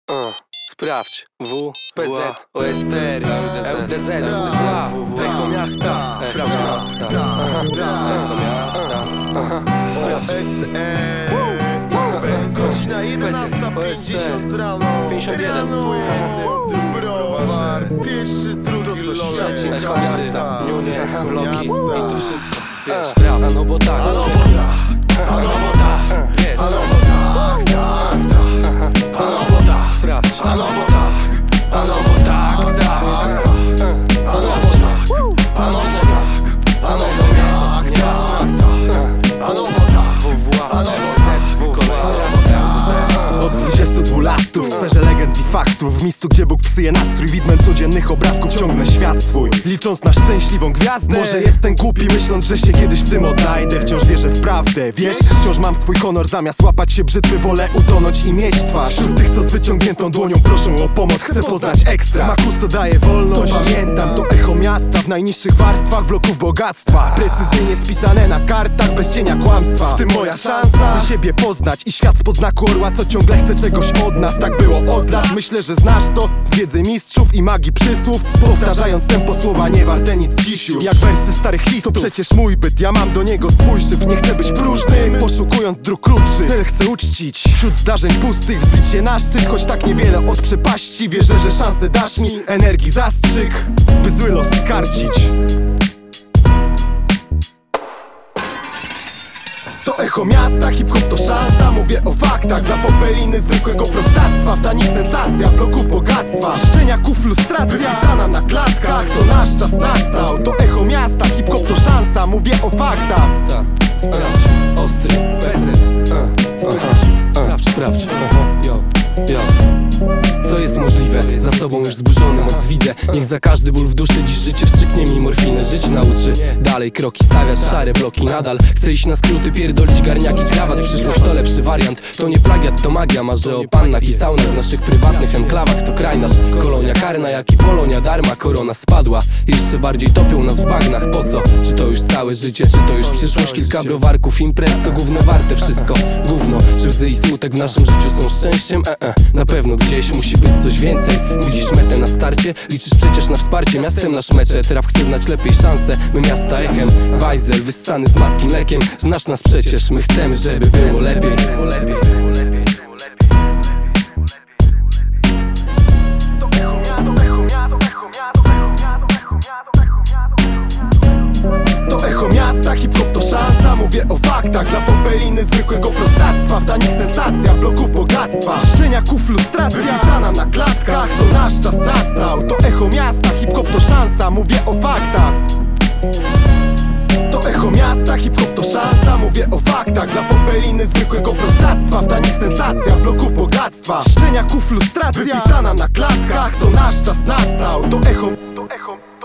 Sprawdź WPZ, OSTR, LDZ, WWA, tego miasta. Sprawdź miasta. Tego miasta. Godzina 11:50 rano. 51. Browar. Pierwszy, drugi, Trzeci, tego miasta. Niunie, bloki i tu wszystko. Wiesz, prawda, no bo tak. no bo tak, no bo tak, Wiesz, no bo tak, tak, tak, no bo tak, sprawdź. no bo tak, no bo tak, tak, tak, no bo tak, no bo tak, no bo tak, Nie masz no bo tak, WWA, no bo Od 22 lat tu w sferze legend i faktów, w miejscu, gdzie Bóg psuje nastrój, widmem codziennych obrazków ciągnę świat swój, licząc na szczęśliwą gwiazdę. Może jestem głupi, myśląc, że się kiedyś w tym odnajdę. Wciąż wierzę w prawdę, wiesz? Wciąż mam swój honor, zamiast łapać się brzytwy wolę utonąć i mieć twarz. Wśród tych, co z wyciągniętą dłonią proszą o pomoc, chcę poznać ekstra smaku, co daje wolność. Pamiętam to echo miasta w najniższych warstwach bloków bogactwa, precyzyjnie spisane na kartach, bez cienia kłamstwa. W tym moja szansa, by siebie poznać i świat spod znaku orła, co ciągle chce czegoś od nas. Tak było od lat, myślę, że znasz to z wiedzy mistrzów i magii przysłów. Powtarzając tempo słowa nie warte nic dziś już, jak wersy starych listów. To przecież mój byt, ja mam do niego swój szyf. Nie chcę być próżnym, poszukując dróg krótszych. Cel chcę uczcić, wśród zdarzeń pustych wzbić się na szczyt, choć tak niewiele od przepaści. Wierzę, że szansę dasz mi, energii zastrzyk, by zły los skarcić. To echo miasta, hip-hop to szansa. Mówię o faktach, dla popeliny zwykłego prostactwa. W tanich sensacjach, bloków bogactwa, szczenia ku frustracja wypisana na klatkach. To nasz czas nastał. To echo miasta, hip-hop to szansa. Mówię o faktach. Sprawdź, ostry, bezet. Sprawdź. Yo. Co jest możliwe? Za sobą już zburzony most widzę. Niech za każdy ból w duszy dziś życie wstrzyknie mi morfinę. Żyć nauczy, dalej kroki stawiać, szare bloki nadal. Chcę iść na skróty, pierdolić garniaki, krawat. Przyszłość to lepszy wariant, to nie plagiat, to magia. Marzę o pannach i saunach w naszych prywatnych enklawach. To kraj nasz, kolonia karna, jak i Polonia darma. Korona spadła, jeszcze bardziej topią nas w bagnach. Po co? Czy to już całe życie, czy to już przyszłość? Kilka browarków, imprez, to gówno warte wszystko. Gówno, czy łzy i smutek w naszym życiu są szczęściem? Na pewno gdzieś musi być coś więcej. Widzisz metę na starcie, liczysz przecież na wsparcie. Miastem nasz mecze, trap chce znać lepiej szanse. My miasta echem, bajzel wyssany z matki mlekiem. Znasz nas przecież, my chcemy, żeby było lepiej. To echo miasta, hip-hop to szansa. Mówię o faktach, dla popeliny zwykłego prostactwa. W tanich sensacjach, bloków bogactwa, szczenia ku frustracja wypisana na klatkach. To nasz czas nastał. To echo miasta, hip-hop to szansa. Mówię o faktach. To echo miasta, hip-hop to szansa. Mówię o faktach, dla popeliny zwykłego prostactwa. W tanich sensacjach, bloków bogactwa, szczenia ku frustracja wypisana na klatkach. To nasz czas nastał. To echo